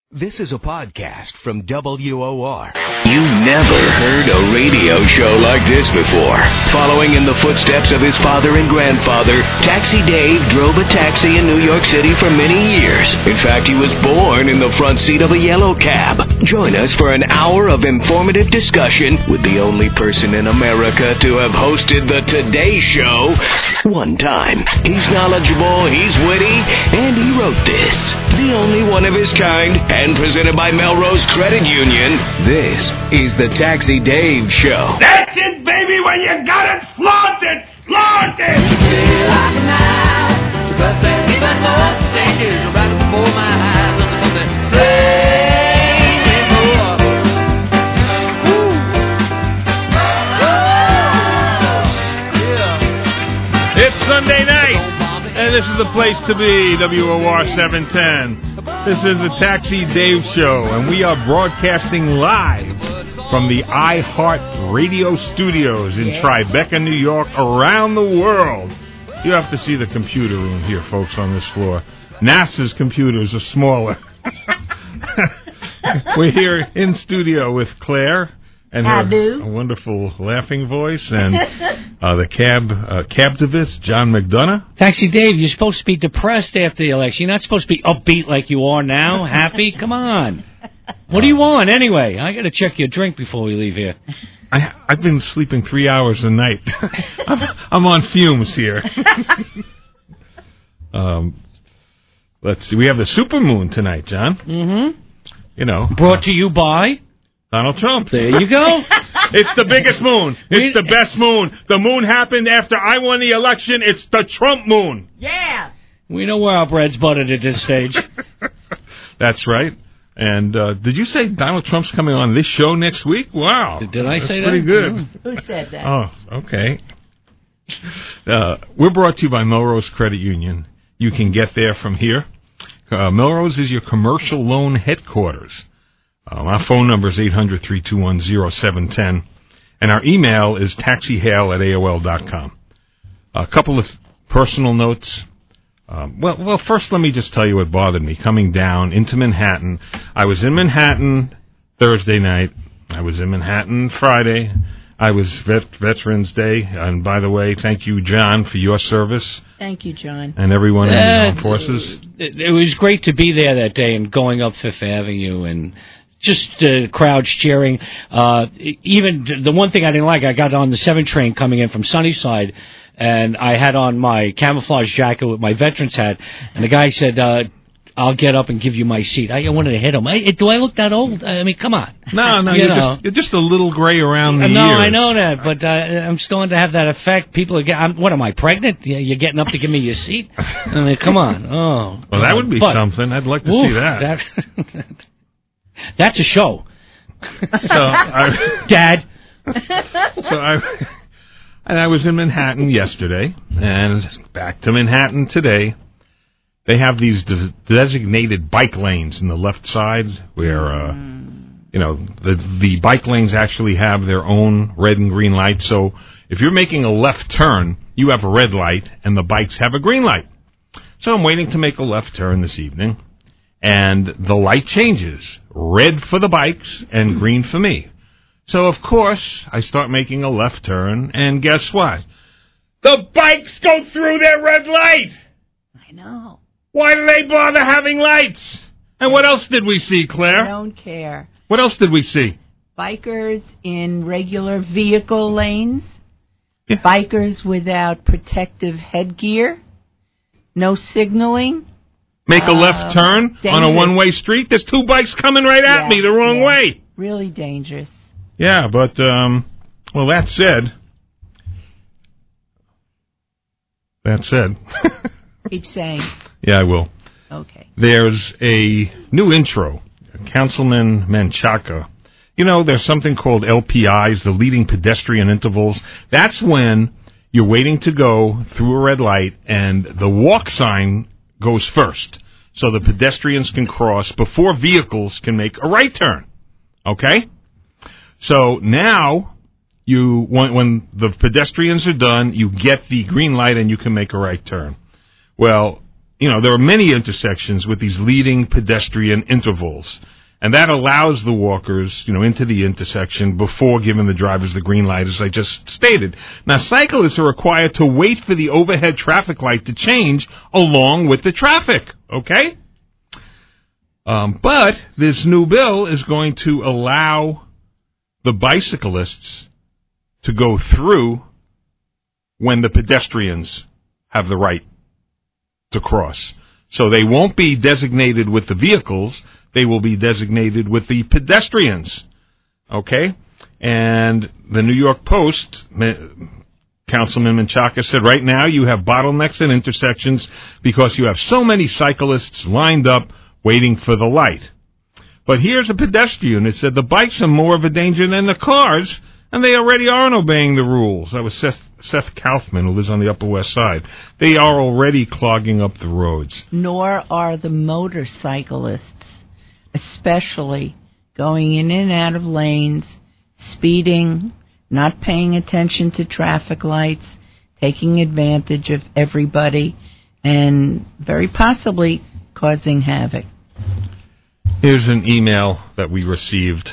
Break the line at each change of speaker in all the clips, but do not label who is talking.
This is a podcast from WOR.
You never heard a radio show like this before. Following in the footsteps of his father and grandfather, Taxi Dave drove a taxi in New York City for many years. In fact, he was born in the front seat of a yellow cab. Join us for an hour of informative discussion with the only person in America to have hosted the Today Show one time. He's knowledgeable, he's witty, and he wrote this. The only one of his kind, and presented by Melrose Credit Union, this is the Taxi Dave Show.
That's it, baby, when you got it, flaunt it, flaunt it!
It's Sunday night, and this is the place to be, WOR 710. This is the Taxi Dave Show, and we are broadcasting live from the iHeart Radio Studios in Tribeca, New York, around the world. You have to see the computer room here, folks, on this floor. NASA's computers are smaller. We're here in studio with Claire and her wonderful laughing voice, and the cabtivist, John McDonough.
Taxi Dave, you're supposed to be depressed after the election. You're not supposed to be upbeat like you are now. Happy? Come on. What do you want, anyway? I got to check your drink before we leave here.
I've been sleeping 3 hours a night. I'm on fumes here. Let's see. We have the supermoon tonight, John.
Mm-hmm.
You know.
Brought to you by
Donald Trump.
There you go.
It's the biggest moon. It's the best moon. The moon happened after I won the election. It's the Trump moon.
Yeah.
We know where our bread's buttered at this stage.
That's right. And did you say Donald Trump's coming on this show next week? Wow.
Did I say that?
Pretty good.
Who said that?
Oh, okay. We're brought to you by Melrose Credit Union. You can get there from here. Melrose is your commercial loan headquarters. Our phone number is 800-321-0710, and our email is taxihail@AOL.com. A couple of personal notes. Well, first let me just tell you what bothered me coming down into Manhattan. I was in Manhattan Thursday night. I was in Manhattan Friday. I was Veterans Day, and by the way, thank you, John, for your service.
Thank you, John.
And everyone in the armed forces.
It was great to be there that day and going up Fifth Avenue and just crowds cheering. Even the one thing I didn't like, I got on the 7 train coming in from Sunnyside, and I had on my camouflage jacket with my veterans hat, and the guy said, I'll get up and give you my seat. I wanted to hit him. Do I look that old? I mean, come on.
No, you're just a little gray around the ears.
No, I know that, but I'm starting to have that effect. People are what am I, pregnant? You're getting up to give me your seat? I mean, come on. Oh.
Well, that would be something. I'd like to see that.
That's a show. Dad.
I was in Manhattan yesterday, and back to Manhattan today. They have these designated bike lanes in the left side where, the bike lanes actually have their own red and green lights. So if you're making a left turn, you have a red light, and the bikes have a green light. So I'm waiting to make a left turn this evening, and the light changes. Red for the bikes and green for me. So, of course, I start making a left turn, and guess what? The bikes go through their red light!
I know.
Why do they bother having lights? And what else did we see, Claire?
I don't care.
What else did we see?
Bikers in regular vehicle lanes.
Yeah.
Bikers without protective headgear. No signaling.
Make a left turn on a one-way street? There's 2 bikes coming right at me the wrong way.
Really dangerous.
Yeah, but, that said...
Keep saying.
Yeah, I will.
Okay.
There's a new intro. Councilman Menchaca. You know, there's something called LPIs, the leading pedestrian intervals. That's when you're waiting to go through a red light and the walk sign goes first, so the pedestrians can cross before vehicles can make a right turn. Okay? So now, when the pedestrians are done, you get the green light and you can make a right turn. Well, there are many intersections with these leading pedestrian intervals. And that allows the walkers, into the intersection before giving the drivers the green light, as I just stated. Now, cyclists are required to wait for the overhead traffic light to change along with the traffic, okay? But this new bill is going to allow the bicyclists to go through when the pedestrians have the right to cross. So they won't be designated with the vehicles. They will be designated with the pedestrians, okay? And the New York Post, Councilman Menchaca said, right now you have bottlenecks at intersections because you have so many cyclists lined up waiting for the light. But here's a pedestrian that said the bikes are more of a danger than the cars, and they already aren't obeying the rules. That was Seth Kaufman, who lives on the Upper West Side. They are already clogging up the roads.
Nor are the motorcyclists, especially going in and out of lanes, speeding, not paying attention to traffic lights, taking advantage of everybody, and very possibly causing havoc.
Here's an email that we received.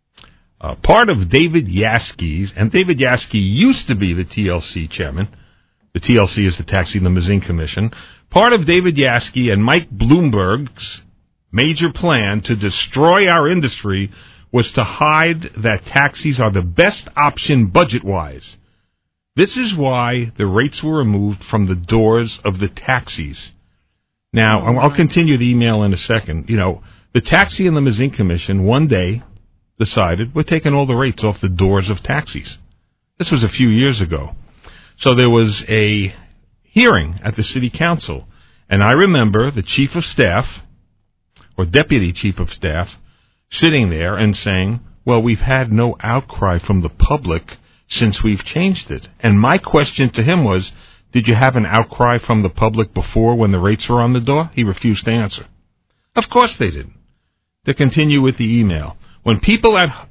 Part of David Yaskey's, and David Yaskey used to be the TLC chairman. The TLC is the Taxi Limousine Commission. Part of David Yaskey and Mike Bloomberg's major plan to destroy our industry was to hide that taxis are the best option budget-wise. This is why the rates were removed from the doors of the taxis. Now, I'll continue the email in a second. The Taxi and Limousine Commission one day decided we're taking all the rates off the doors of taxis. This was a few years ago. So there was a hearing at the city council, and I remember the chief of staff, or deputy chief of staff, sitting there and saying, well, we've had no outcry from the public since we've changed it. And my question to him was, did you have an outcry from the public before when the rates were on the door? He refused to answer. Of course they didn't. To continue with the email, when people at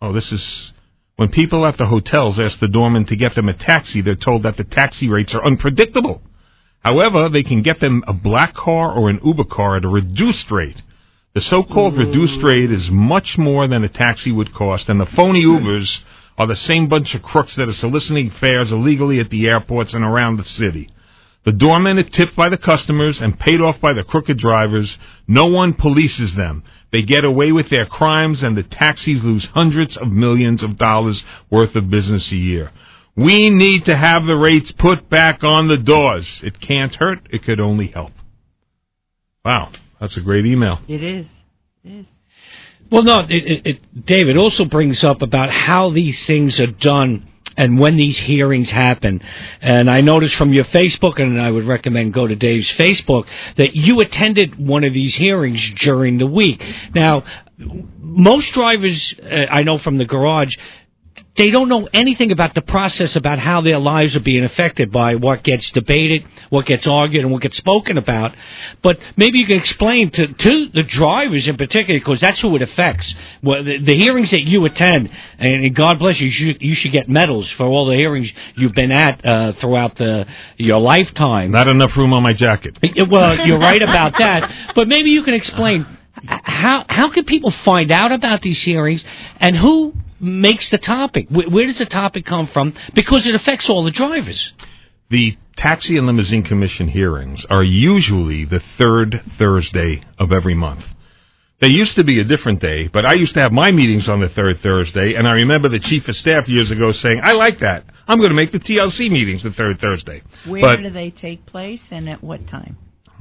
the hotels ask the doorman to get them a taxi, they're told that the taxi rates are unpredictable. However, they can get them a black car or an Uber car at a reduced rate. The so-called reduced rate is much more than a taxi would cost, and the phony Ubers are the same bunch of crooks that are soliciting fares illegally at the airports and around the city. The doormen are tipped by the customers and paid off by the crooked drivers. No one polices them. They get away with their crimes, and the taxis lose hundreds of millions of dollars worth of business a year. We need to have the rates put back on the doors. It can't hurt. It could only help. Wow, that's a great email.
It is. It is.
Well, no, David also brings up about how these things are done and when these hearings happen. And I noticed from your Facebook, and I would recommend go to Dave's Facebook, that you attended one of these hearings during the week. Now, most drivers, I know from the garage, they don't know anything about the process, about how their lives are being affected by what gets debated, what gets argued, and what gets spoken about. But maybe you can explain to the drivers in particular, because that's who it affects. Well, the hearings that you attend, and God bless you, you should get medals for all the hearings you've been at throughout your lifetime.
Not enough room on my jacket.
Well, you're right about that. But maybe you can explain how can people find out about these hearings, and who makes the topic? Where does the topic come from? Because it affects all the drivers.
The Taxi and Limousine Commission hearings are usually the third Thursday of every month. They used to be a different day, but I used to have my meetings on the third Thursday, and I remember the chief of staff years ago saying, I like that. I'm going to make the TLC meetings the third Thursday.
Where do they take place, and at what time?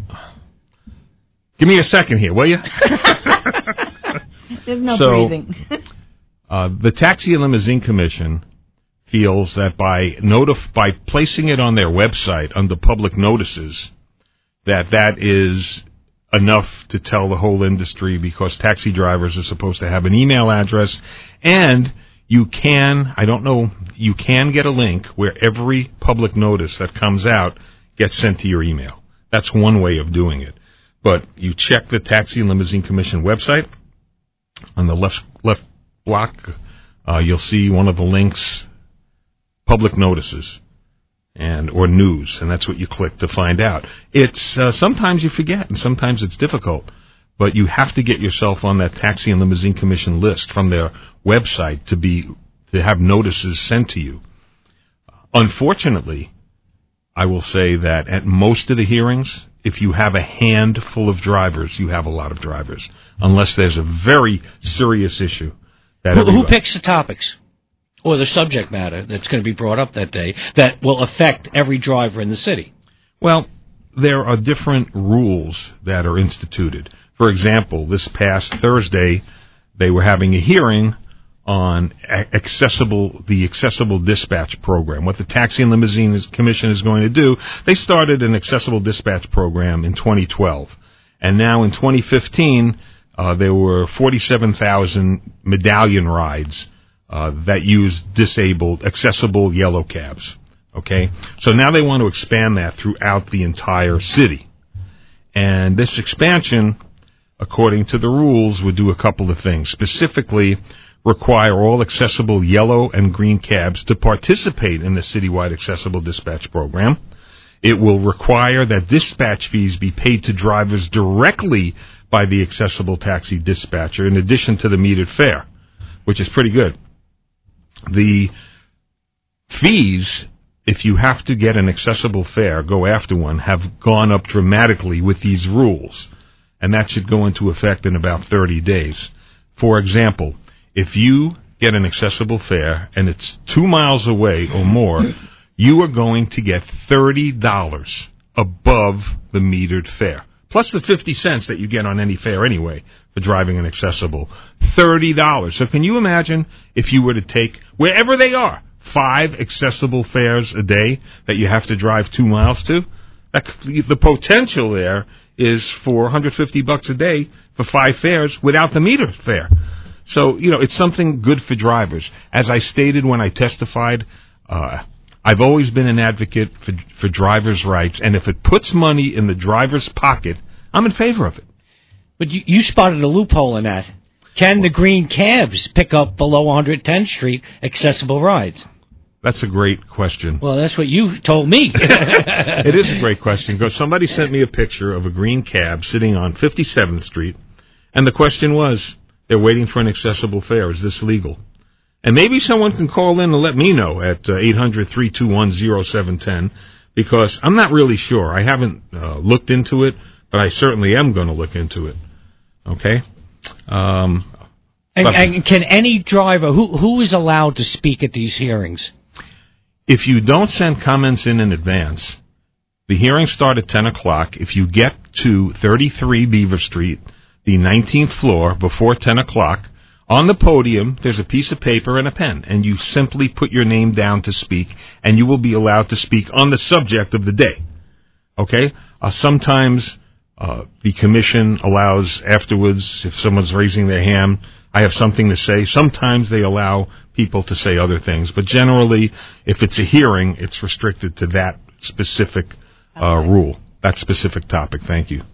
Give me a second here, will you?
There's no breathing.
The Taxi and Limousine Commission feels that by placing it on their website under public notices, that is enough to tell the whole industry, because taxi drivers are supposed to have an email address, and you can get a link where every public notice that comes out gets sent to your email. That's one way of doing it. But you check the Taxi and Limousine Commission website. On the left block, you'll see one of the links, public notices. or news, and that's what you click to find out. It's sometimes you forget, and sometimes it's difficult, but you have to get yourself on that Taxi and Limousine Commission list from their website to have notices sent to you. Unfortunately, I will say that at most of the hearings, if you have a handful of drivers, you have a lot of drivers, unless there's a very serious issue.
Who picks the topics or the subject matter that's going to be brought up that day that will affect every driver in the city?
Well, there are different rules that are instituted. For example, this past Thursday, they were having a hearing on the accessible dispatch program. What the Taxi and Limousine Commission is going to do, they started an accessible dispatch program in 2012. And now in 2015, there were 47,000 medallion rides that use accessible yellow cabs. Okay? So now they want to expand that throughout the entire city. And this expansion, according to the rules, would do a couple of things. Specifically, require all accessible yellow and green cabs to participate in the citywide accessible dispatch program. It will require that dispatch fees be paid to drivers directly by the accessible taxi dispatcher, in addition to the metered fare, which is pretty good. The fees, if you have to get an accessible fare, go after one, have gone up dramatically with these rules, and that should go into effect in about 30 days. For example, if you get an accessible fare and it's 2 miles away or more, you are going to get $30 above the metered fare, plus the 50 cents that you get on any fare anyway for driving an accessible. $30. So can you imagine if you were to take, wherever they are, 5 accessible fares a day that you have to drive 2 miles to? The potential there is for $150 a day for 5 fares without the metered fare. So, it's something good for drivers. As I stated when I testified, I've always been an advocate for drivers' rights, and if it puts money in the driver's pocket, I'm in favor of it.
But you spotted a loophole in that. Can the green cabs pick up below 110th Street accessible rides?
That's a great question.
Well, that's what you told me.
It is a great question, because somebody sent me a picture of a green cab sitting on 57th Street, and the question was, they're waiting for an accessible fare. Is this legal? And maybe someone can call in and let me know at 800-321-0710, because I'm not really sure. I haven't looked into it, but I certainly am going to look into it. Okay?
And can any driver, who is allowed to speak at these hearings?
If you don't send comments in advance, the hearings start at 10 o'clock. If you get to 33 Beaver Street, the 19th floor, before 10 o'clock, on the podium, there's a piece of paper and a pen, and you simply put your name down to speak, and you will be allowed to speak on the subject of the day. Okay? Sometimes the commission allows afterwards, if someone's raising their hand, I have something to say. Sometimes they allow people to say other things, but generally, if it's a hearing, it's restricted to that specific rule, that specific topic. Thank you.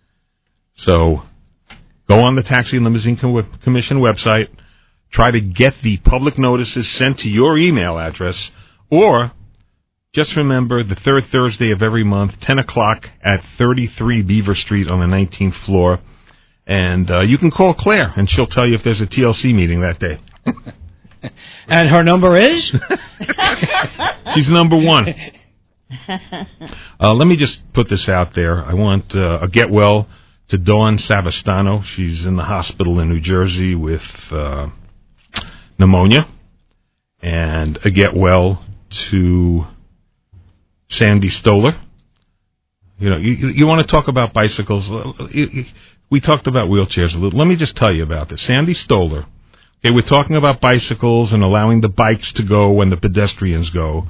So, go on the Taxi and Limousine Commission website, try to get the public notices sent to your email address, or just remember the third Thursday of every month, 10 o'clock at 33 Beaver Street on the 19th floor, and you can call Claire, and she'll tell you if there's a TLC meeting that day.
And her number is?
She's number 1. Let me just put this out there. I want a get well to Dawn Savastano. She's in the hospital in New Jersey with pneumonia. And a get well to Sandy Stoller. You want to talk about bicycles? We talked about wheelchairs a little. Let me just tell you about this. Sandy Stoller. Okay, we're talking about bicycles and allowing the bikes to go when the pedestrians go.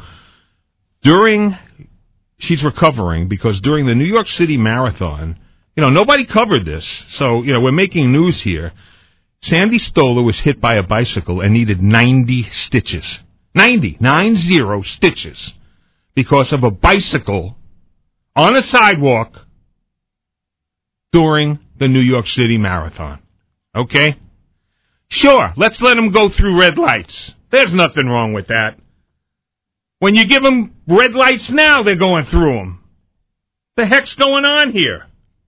She's recovering because during the New York City Marathon, nobody covered this, so, we're making news here. Sandy Stoller was hit by a bicycle and needed 90 stitches. 90 stitches because of a bicycle on a sidewalk during the New York City Marathon. Okay? Sure, let's let him go through red lights. There's nothing wrong with that. When you give them red lights now, they're going through them. The heck's going on here?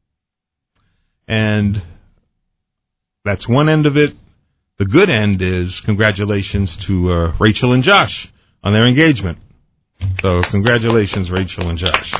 And that's one end of it. The good end is congratulations to Rachel and Josh on their engagement. So congratulations, Rachel and Josh.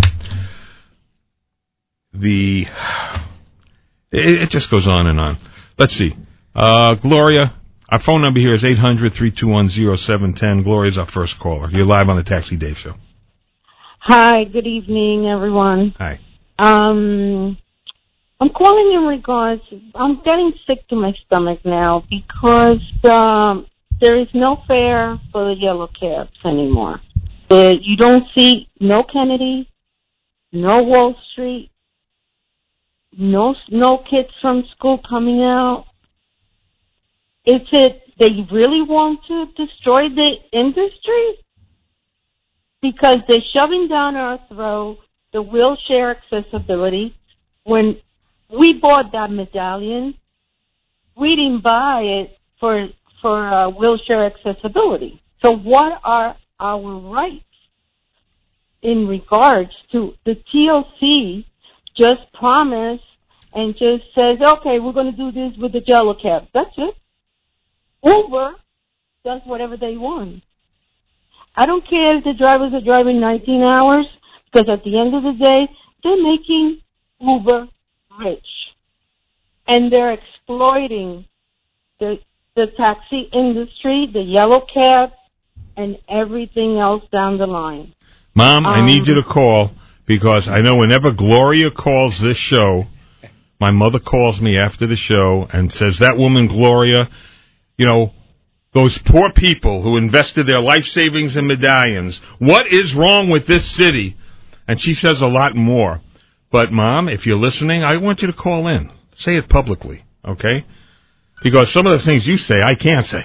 It just goes on and on. Let's see. Gloria, our phone number here is 800-321-0710. Gloria's our first caller. You're live on the Taxi Dave Show.
Hi, good evening, everyone.
Hi.
I'm calling in regards, I'm getting sick to my stomach now because there is no fare for the yellow cabs anymore. You don't see no Kennedy, no Wall Street, no kids from school coming out. Is it they really want to destroy the industry? Because they're shoving down our throat the wheelchair accessibility. When we bought that medallion, we didn't buy it for wheelchair accessibility. So what are our rights in regards to the TLC just promised and just says, okay, we're going to do this with the yellow cab. That's it. Uber does whatever they want. I don't care if the drivers are driving 19 hours, because at the end of the day, they're making Uber rich. And they're exploiting the taxi industry, the yellow cab, and everything else down the line.
Mom, I need you to call, because I know whenever Gloria calls this show, my mother calls me after the show and says, that woman, Gloria, you know, those poor people who invested their life savings in medallions, what is wrong with this city? And she says a lot more. But, Mom, if you're listening, I want you to call in. Say it publicly, okay? Because some of the things you say, I can't say.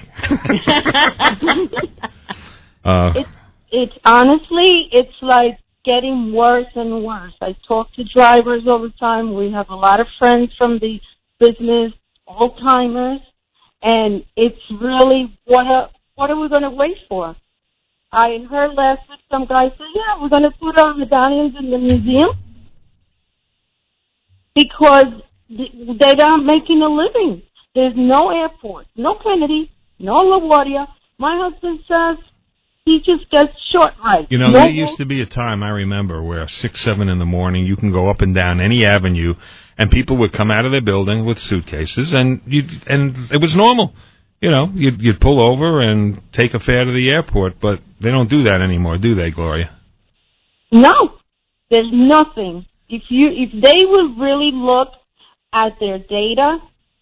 It's honestly, it's like getting worse and worse. I talk to drivers all the time. We have a lot of friends from the business, old-timers, and it's really, what are we going to wait for? I heard last week some guy say, yeah, we're going to put our medallions in the museum because they're not making a living. There's no airport, no Kennedy, no LaGuardia. My husband says he just gets short rides.
You know, there used to be a time, I remember, where 6, 7 in the morning, you can go up and down any avenue, and people would come out of their building with suitcases, and it was normal. You know, you'd pull over and take a fare to the airport, but they don't do that anymore, do they, Gloria?
No, there's nothing. If they would really look at their data,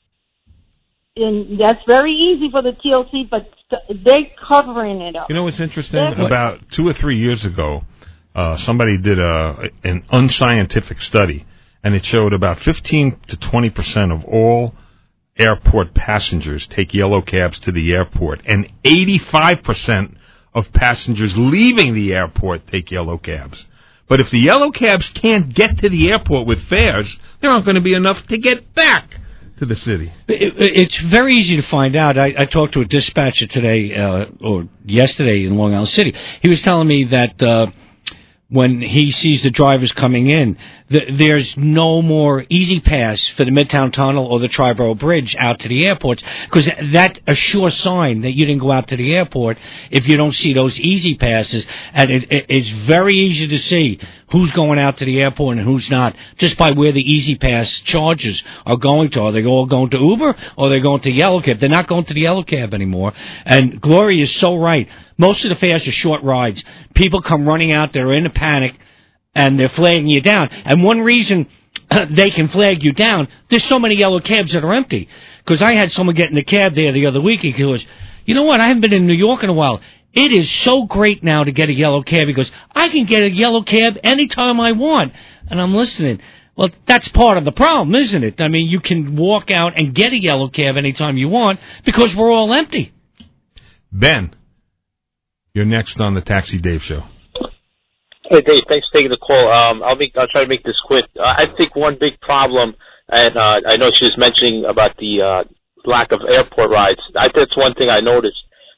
and that's very easy for the TLC, but they're covering it up.
You know what's interesting? About 2 or 3 years ago, somebody did an unscientific study, and it showed about 15 to 20% of all airport passengers take yellow cabs to the airport, and 85% of passengers leaving the airport take yellow cabs. But if the yellow cabs can't get to the airport with fares, there aren't going to be enough to get back to the city.
It's very easy to find out. I talked to a dispatcher today, or yesterday in Long Island City. He was telling me that when he sees the drivers coming in, there's no more Easy Pass for the Midtown Tunnel or the Triborough Bridge out to the airports, because that's a sure sign that you didn't go out to the airport if you don't see those Easy Passes. And it's very easy to see who's going out to the airport and who's not, just by where the Easy Pass charges are going to. Are they all going to Uber, or are they going to Yellow Cab? They're not going to the Yellow Cab anymore. And Gloria is so right. Most of the fares are short rides. People come running out, they're in a panic, and they're flagging you down. And one reason they can flag you down, there's so many yellow cabs that are empty. Because I had someone get in the cab there the other week, and he goes, you know what, I haven't been in New York in a while. It is so great now to get a yellow cab. He goes, I can get a yellow cab anytime I want. And I'm listening. Well, that's part of the problem, isn't it? I mean, you can walk out and get a yellow cab anytime you want because we're all empty.
Ben, you're next on the Taxi Dave Show.
Hey, Dave, thanks for taking the call. I'll try to make this quick. I think one big problem, and I know she was mentioning about the lack of airport rides. That's one thing I noticed.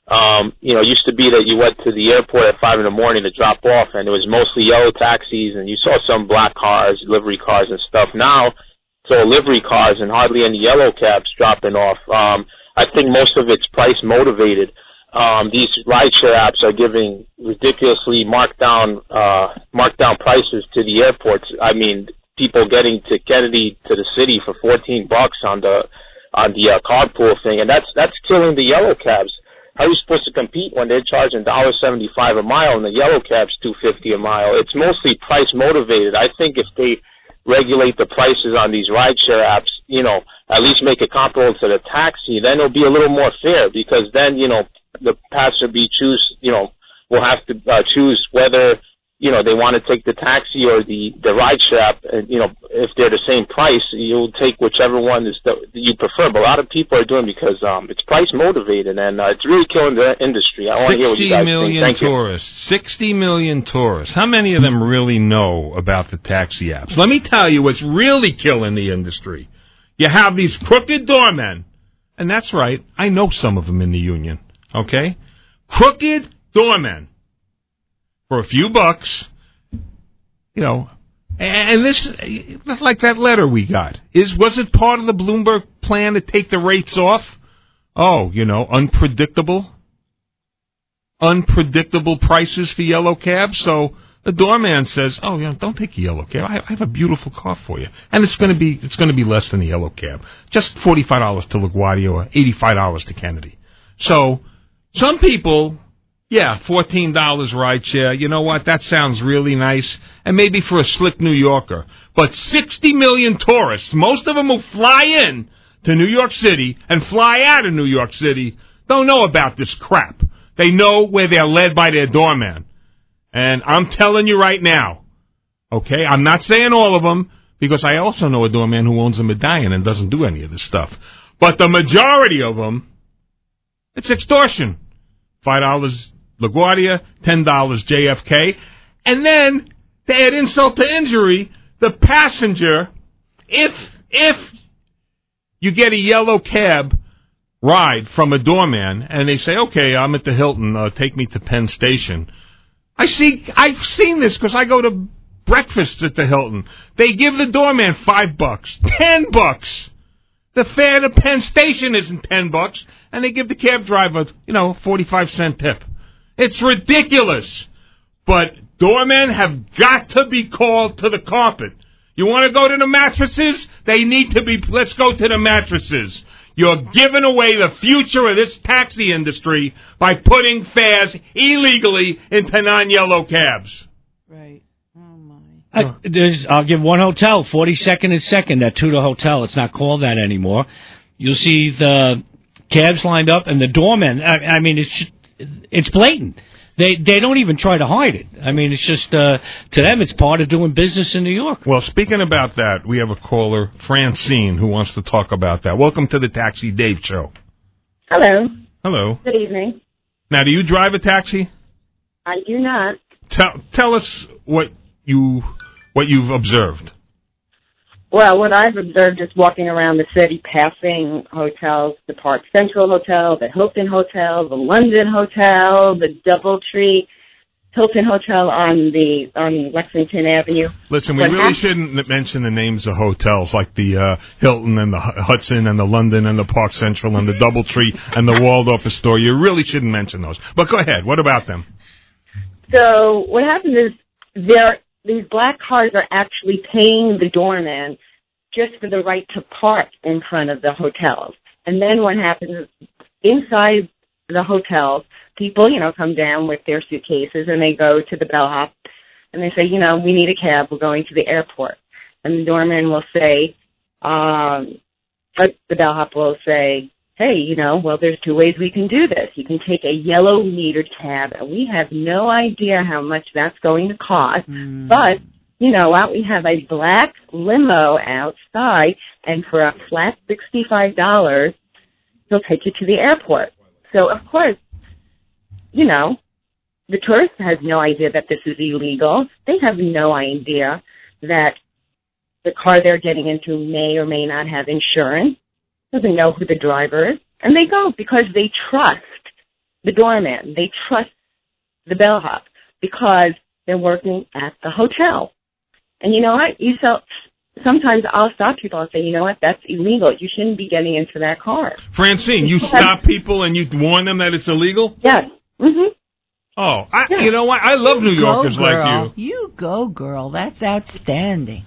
It used to be that you went to the airport at 5 in the morning to drop off, and it was mostly yellow taxis, and you saw some black cars, livery cars and stuff. Now, it's all livery cars and hardly any yellow cabs dropping off. I think most of it's price motivated. These rideshare apps are giving ridiculously marked down prices to the airports. I mean, people getting to Kennedy to the city for $14 on the carpool thing, and that's killing the yellow cabs. How are you supposed to compete when they're charging $1.75 a mile and the yellow cab's $2.50 a mile? It's mostly price motivated. I think if they regulate the prices on these rideshare apps, at least make it comparable to the taxi, then it'll be a little more fair, because then, the passenger will have to choose whether, they want to take the taxi or the rideshare app, and, if they're the same price, you'll take whichever one that you prefer. But a lot of people are doing it because it's price motivated, and it's really killing the industry. I want to hear what you guys think. Thank you.
60 million tourists. How many of them really know about the taxi apps? Let me tell you what's really killing the industry. You have these crooked doormen, and that's right, I know some of them in the union, okay? Crooked doormen. For a few bucks, and this, like that letter we got, was it part of the Bloomberg plan to take the rates off? Oh, unpredictable prices for yellow cabs. So the doorman says, "Oh, don't take a yellow cab. I have a beautiful car for you, and it's going to be less than a yellow cab, just $45 to LaGuardia or $85 to Kennedy." So some people. Yeah, $14 rideshare. You know what? That sounds really nice. And maybe for a slick New Yorker. But 60 million tourists, most of them who fly in to New York City and fly out of New York City, don't know about this crap. They know where they're led by their doorman. And I'm telling you right now, okay, I'm not saying all of them, because I also know a doorman who owns a medallion and doesn't do any of this stuff. But the majority of them, it's extortion. $5 LaGuardia, $10 JFK, and then to add insult to injury, the passenger, if you get a yellow cab ride from a doorman and they say, "Okay, I'm at the Hilton, take me to Penn Station." I've seen this because I go to breakfasts at the Hilton. They give the doorman $5, $10. The fare to Penn Station isn't $10, and they give the cab driver, 45-cent tip. It's ridiculous. But doormen have got to be called to the carpet. You want to go to the mattresses? They need to be, let's go to the mattresses. You're giving away the future of this taxi industry by putting fares illegally into non-yellow cabs.
Right. Oh, my.
I'll give one hotel, 42nd and 2nd, that Tudor Hotel. It's not called that anymore. You'll see the cabs lined up, and the doormen, I mean, it's blatant. They don't even try to hide it. I mean, it's just, to them, it's part of doing business in New York.
Well, speaking about that, we have a caller, Francine, who wants to talk about that. Welcome to the Taxi Dave Show.
Hello.
Hello.
Good evening.
Now, do you drive a taxi?
I do not.
Tell us what you've observed.
Well, what I've observed is walking around the city, passing hotels, the Park Central Hotel, the Hilton Hotel, the London Hotel, the Doubletree Hilton Hotel on Lexington Avenue.
Listen, we really shouldn't mention the names of hotels like the Hilton and the Hudson and the London and the Park Central and the Doubletree and the Waldorf Astoria. You really shouldn't mention those. But go ahead. What about them?
So what happens is these black cars are actually paying the doorman just for the right to park in front of the hotels. And then what happens is inside the hotels, people, come down with their suitcases and they go to the bellhop and they say, we need a cab. We're going to the airport. And the doorman will say, the bellhop will say, hey, well, there's two ways we can do this. You can take a yellow metered cab, and we have no idea how much that's going to cost. But, what? We have a black limo outside, and for a flat $65, he'll take you to the airport. So, of course, the tourist has no idea that this is illegal. They have no idea that the car they're getting into may or may not have insurance. Doesn't know who the driver is, and they go because they trust the doorman. They trust the bellhop because they're working at the hotel. And you know what? Sometimes I'll stop people and say, you know what? That's illegal. You shouldn't be getting into that car.
Francine, you stop people and you warn them that it's illegal?
Yes. Mm-hmm.
Oh, you know what? I love New Yorkers like you.
You go, girl. That's outstanding.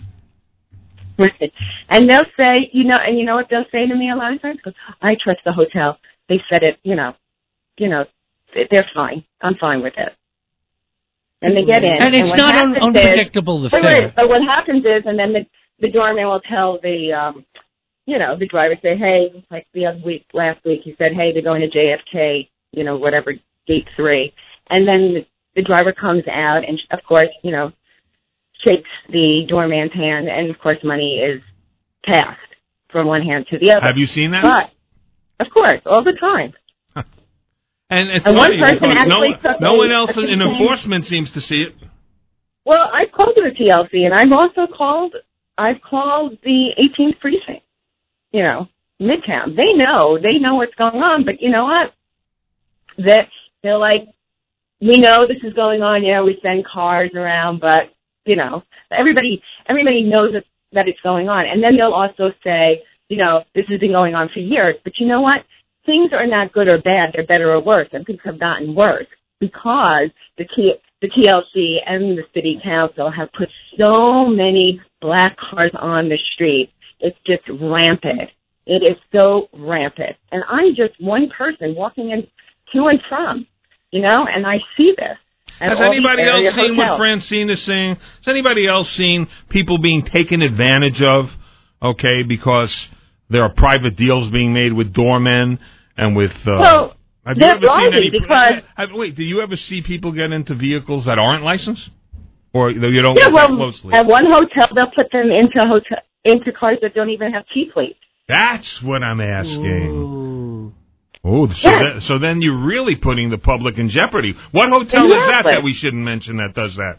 And they'll say, and you know what they'll say to me a lot of times? I trust the hotel. They said it, they're fine. I'm fine with it. And they get in.
And it's not unpredictable, the fare.
But what happens is, and then the doorman will tell the driver, say, hey, like last week, he said, hey, they're going to JFK, whatever, gate 3. And then the driver comes out and, of course, shakes the doorman's hand, and, of course, money is passed from one hand to the other.
Have you seen that?
But, of course, all the time.
And it's
and
funny,
one person actually
no one else in enforcement seems to see it.
Well, I've called the TLC, and I've called the 18th precinct, Midtown. They know what's going on, but you know what? They're like, we know this is going on, we send cars around, but, everybody knows that it's going on. And then they'll also say, this has been going on for years, but you know what? Things are not good or bad, they're better or worse, and things have gotten worse because the TLC and the city council have put so many black cars on the street. It's just rampant. It is so rampant. And I'm just one person walking in to and from, and I see this.
Has anybody else seen what Francine is saying? Has anybody else seen people being taken advantage of, because there are private deals being made with doormen and with... have you ever seen any... Wait, do you ever see people get into vehicles that aren't licensed? Or you don't look that closely?
At one hotel, they'll put them into cars that don't even have T plates.
That's what I'm asking.
Ooh.
Oh, so then you're really putting the public in jeopardy. What hotel is that we shouldn't mention that does that?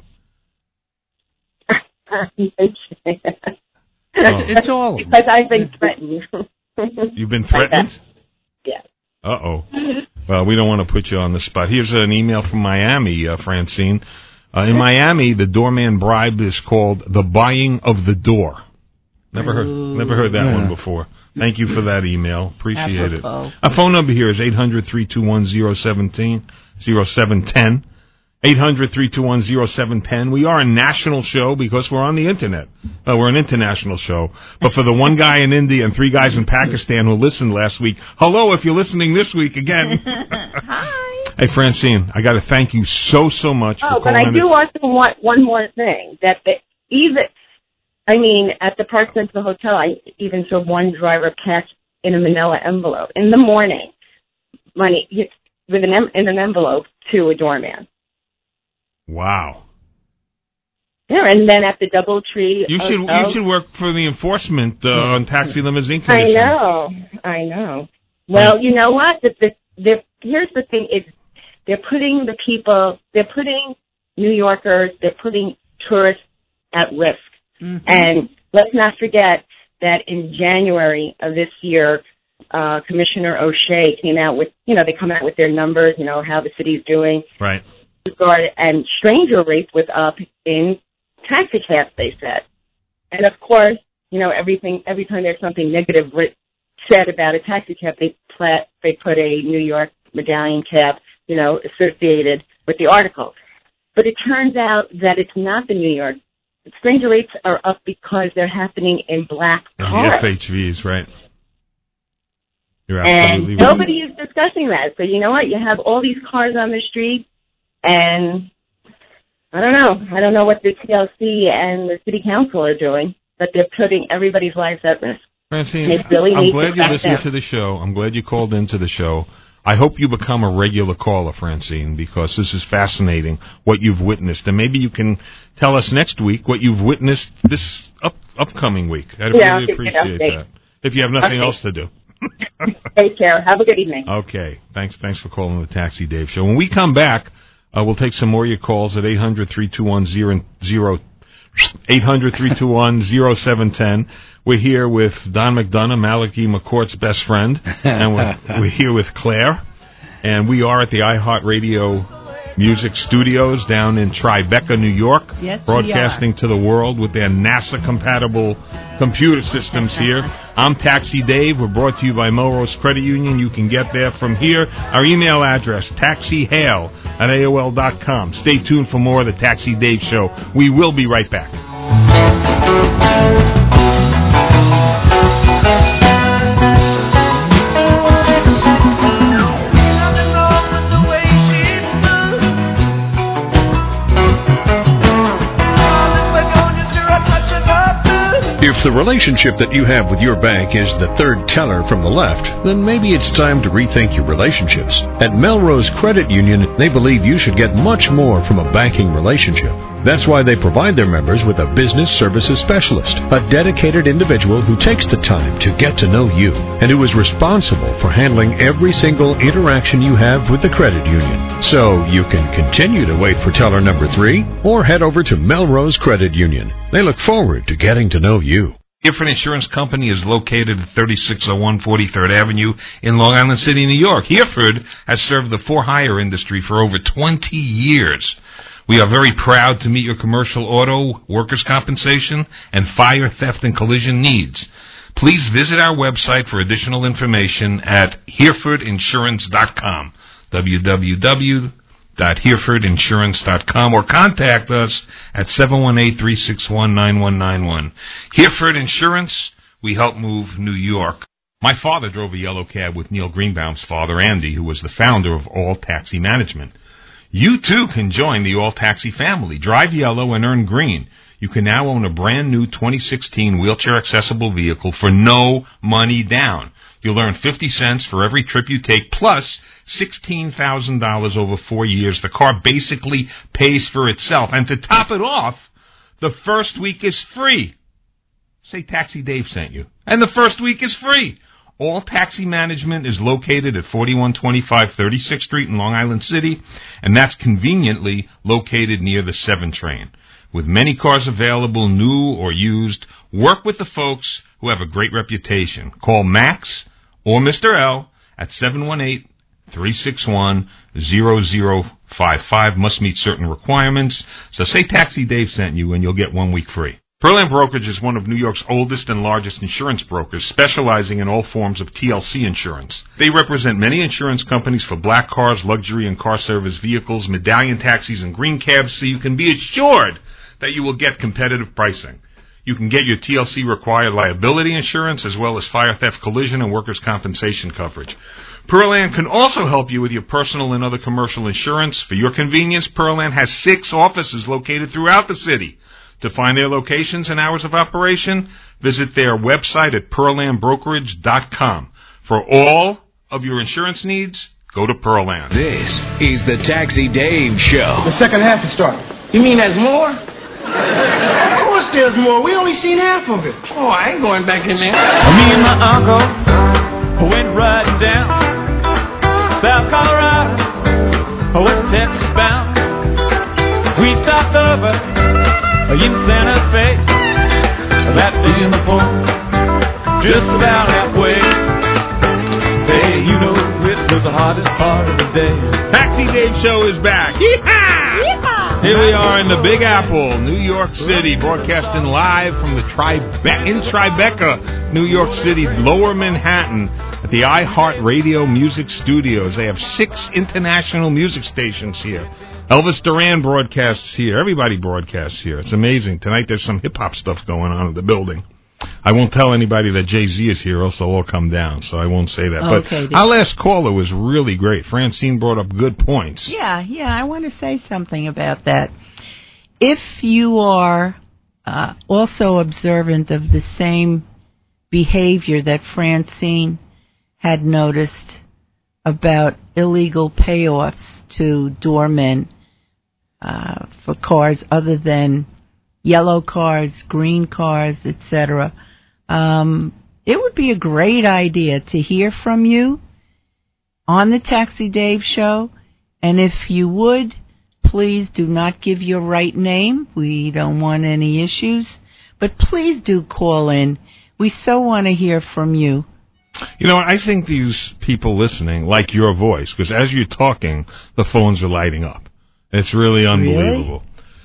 It's all
because I've been threatened.
You've been threatened?
Yeah.
Uh-oh. Well, we don't want to put you on the spot. Here's an email from Miami, Francine. In Miami, the doorman bribe is called the buying of the door. Never heard that one before. Thank you for that email. Appreciate it. Our phone number here is 800-321-0710. 800-321-0710. We are a national show because we're on the Internet. We're an international show. But for the one guy in India and 3 guys in Pakistan who listened last week, hello if you're listening this week again.
Hi.
Hey, Francine, I got to thank you so much for calling.
But I do also want one more thing. At the Park Central Hotel, I even saw one driver cash in a manila envelope in the morning, money in an envelope to a doorman.
Wow.
Yeah, and then at the DoubleTree
you should work for the enforcement on taxi limousine commission.
I know. Well, you know what? Here's the thing: they're putting New Yorkers, they're putting tourists at risk. Mm-hmm. And let's not forget that in January of this year, Commissioner O'Shea came out with, they come out with their numbers, how the city's doing.
Right.
And stranger rates was up in taxi cabs, they said. And of course, every time there's something negative said about a taxi cab, they put a New York medallion cab, associated with the article. But it turns out that it's not the New York. Stranger rates are up because they're happening in black cars.
The FHVs, right. You're absolutely
right. Nobody is discussing that. So you know what? You have all these cars on the street, and I don't know what the TLC and the city council are doing, but they're putting everybody's lives at risk.
Francine, I'm glad you listened to the show. I'm glad you called into the show. I hope you become a regular caller, Francine, because this is fascinating, what you've witnessed. And maybe you can tell us next week what you've witnessed this upcoming week. I'd really appreciate that. If you have nothing else to do.
Take care. Have a good evening.
Okay. Thanks for calling the Taxi Dave Show. When we come back, we'll take some more of your calls at 800-321-0710. We're here with Don McDonough, Malachi McCourt's best friend, and we're here with Claire. And we are at the iHeartRadio Music Studios down in Tribeca, New York.
Yes,
broadcasting to the world with their NASA-compatible computer systems here. I'm Taxi Dave. We're brought to you by Melrose Credit Union. You can get there from here. Our email address, taxihail@AOL.com. Stay tuned for more of the Taxi Dave Show. We will be right back.
If the relationship that you have with your bank is the third teller from the left, then maybe it's time to rethink your relationships. At Melrose Credit Union, they believe you should get much more from a banking relationship. That's why they provide their members with a business services specialist, a dedicated individual who takes the time to get to know you and who is responsible for handling every single interaction you have with the credit union. So you can continue to wait for teller number 3 or head over to Melrose Credit Union. They look forward to getting to know you.
Hereford Insurance Company is located at 3601 43rd Avenue in Long Island City, New York. Hereford has served the for-hire industry for over 20 years. We are very proud to meet your commercial auto, workers' compensation, and fire, theft, and collision needs. Please visit our website for additional information at HerefordInsurance.com, www.HerefordInsurance.com, or contact us at 718-361-9191. Hereford Insurance, we help move New York. My father drove a yellow cab with Neil Greenbaum's father, Andy, who was the founder of All Taxi Management. You, too, can join the All Taxi family. Drive yellow and earn green. You can now own a brand-new 2016 wheelchair-accessible vehicle for no money down. You'll earn 50 cents for every trip you take, plus $16,000 over 4 years. The car basically pays for itself. And to top it off, the first week is free. Say Taxi Dave sent you. And the first week is free. All Taxi Management is located at 4125 36th Street in Long Island City, and that's conveniently located near the 7 train. With many cars available, new or used, work with the folks who have a great reputation. Call Max or Mr. L at 718-361-0055. Must meet certain requirements. So say Taxi Dave sent you, and you'll get 1 week free. Pearland Brokerage is one of New York's oldest and largest insurance brokers, specializing in all forms of TLC insurance. They represent many insurance companies for black cars, luxury and car service vehicles, medallion taxis, and green cabs, so you can be assured that you will get competitive pricing. You can get your TLC required liability insurance, as well as fire, theft, collision, and workers' compensation coverage. Pearland can also help you with your personal and other commercial insurance. For your convenience, Pearland has 6 offices located throughout the city. To find their locations and hours of operation, visit their website at pearlandbrokerage.com. For all of your insurance needs, go to Pearland.
This is the Taxi Dave Show.
The second half is starting. You mean there's more? Of course there's more. We only seen half of it. Oh, I ain't going back in there.
Me and my uncle went riding down South Colorado, West Texas bound. We stopped over in Santa Fe, that being the point, just about halfway. Hey, you know it was the hottest part of the day.
Taxi Dave Show is back. Yeehaw! Yeehaw! Here we are in the Big Apple, New York City, broadcasting live from the Tribeca, New York City, Lower Manhattan, at the iHeartRadio Music Studios. They have 6 international music stations here. Elvis Duran broadcasts here. Everybody broadcasts here. It's amazing. Tonight there's some hip-hop stuff going on in the building. I won't tell anybody that Jay-Z is here, else they'll all come down, so I won't say that.
Okay,
but our last caller was really great. Francine brought up good points.
Yeah, I want to say something about that. If you are also observant of the same behavior that Francine had noticed about illegal payoffs to doormen, for cars other than yellow cars, green cars, etc. It would be a great idea to hear from you on the Taxi Dave Show. And if you would, please do not give your right name. We don't want any issues. But please do call in. We so want to hear from you.
You know, I think these people listening like your voice, because as you're talking, the phones are lighting up. It's really unbelievable.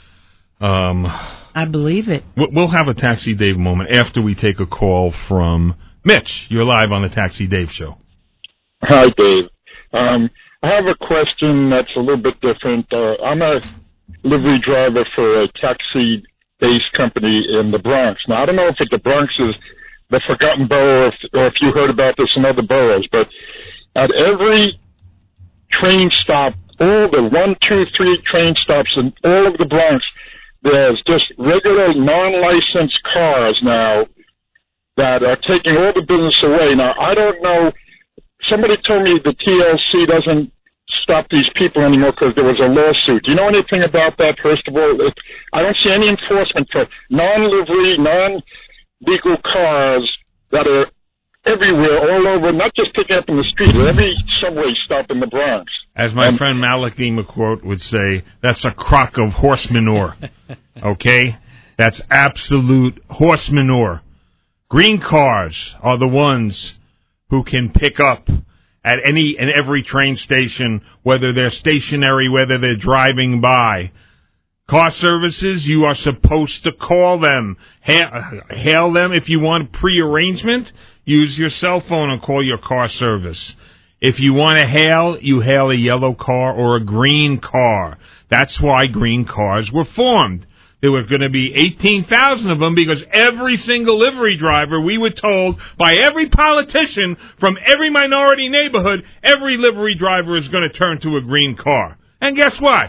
I believe it.
We'll have a Taxi Dave moment after we take a call from Mitch. You're live on the Taxi Dave Show.
Hi, Dave. I have a question that's a little bit different. I'm a livery driver for a taxi-based company in the Bronx. Now, I don't know if the Bronx is the forgotten borough or if you heard about this in other boroughs, but at every train stop, all the 1, 2, 3 train stops in all of the Bronx, there's just regular non-licensed cars now that are taking all the business away. Now, I don't know. Somebody told me the TLC doesn't stop these people anymore because there was a lawsuit. Do you know anything about that, first of all? I don't see any enforcement for non-livery, non-legal cars that are everywhere, all over, not just picking up in the street, every subway stop in the Bronx.
As my friend Malik D. McQuote would say, that's a crock of horse manure. Okay? That's absolute horse manure. Green cars are the ones who can pick up at any and every train station, whether they're stationary, whether they're driving by. Car services, you are supposed to call them. Hail them if you want pre-arrangement. Use your cell phone and call your car service. If you want to hail, you hail a yellow car or a green car. That's why green cars were formed. There were going to be 18,000 of them because every single livery driver, we were told by every politician from every minority neighborhood, every livery driver is going to turn to a green car. And guess what?